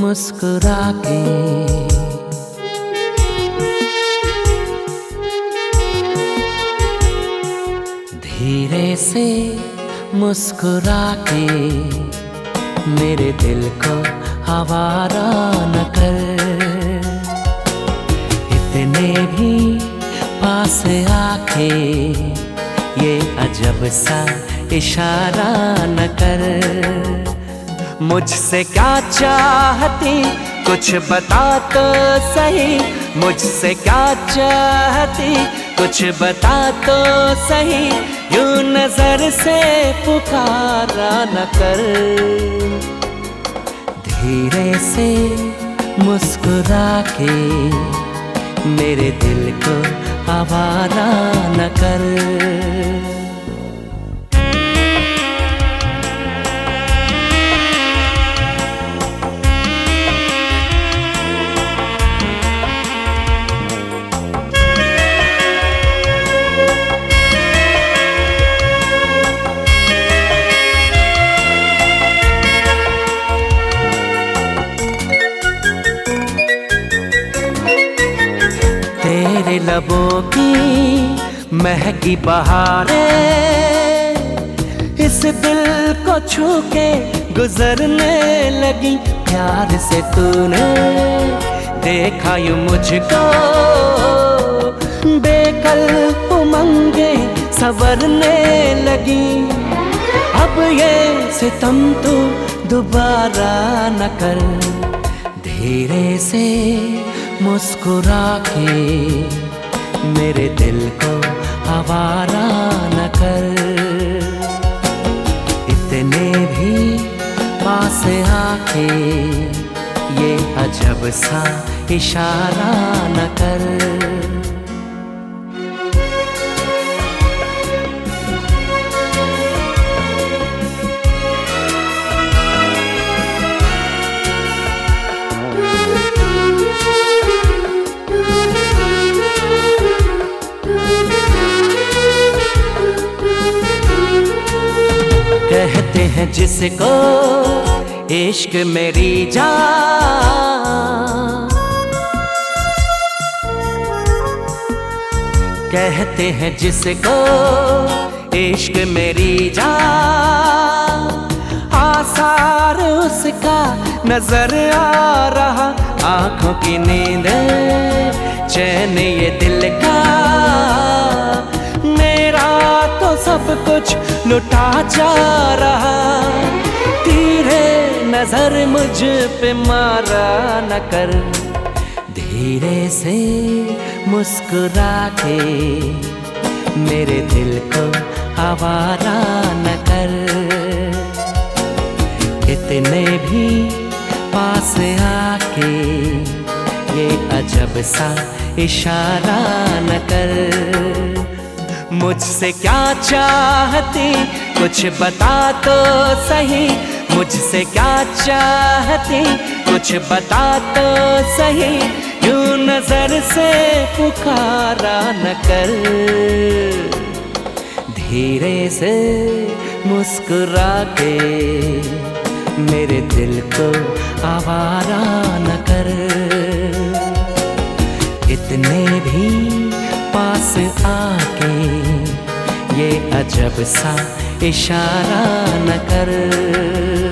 मुस्कुरा के। धीरे से मुस्कुरा के मेरे दिल को आवारा न कर। इतने भी पास आके ये अजब सा इशारा न कर। मुझसे क्या चाहती कुछ बता तो सही, मुझसे क्या चाहती कुछ बता तो सही। यूं नजर से पुकारा न कर। धीरे से मुस्कुरा के मेरे दिल को आवारा न कर। तेरे लबों की महकी बहारें इस दिल को छू के गुजरने लगी। प्यार से तूने देखा यूं मुझको, बेकल उमंगे संवरने लगी। अब ये सितम तू दोबारा न कर। धीरे से मुस्कुरा के मेरे दिल को आवारा न कर। इतने भी पास आके ये अजब सा इशारा न कर। कहते हैं जिसको इश्क मेरी जान, कहते हैं जिसको इश्क मेरी जान। आसार उसका नजर आ रहा, आंखों की नींद चैन ये दिल का। मेरा तो सब कुछ लुटा जा रहा, तेरे नजर मुझ पे मारा न कर। धीरे से मुस्कुरा के मेरे दिल को आवारा न कर। इतने भी पास आके ये अजब सा इशारा न कर। मुझसे क्या चाहती कुछ बता तो सही, मुझसे क्या चाहती कुछ बता तो सही। यूं नजर से पुकारा न कर। धीरे से मुस्कुरा के मेरे दिल को आवारा न कर। इतने भी पास आके ये अजब सा इशारा न कर।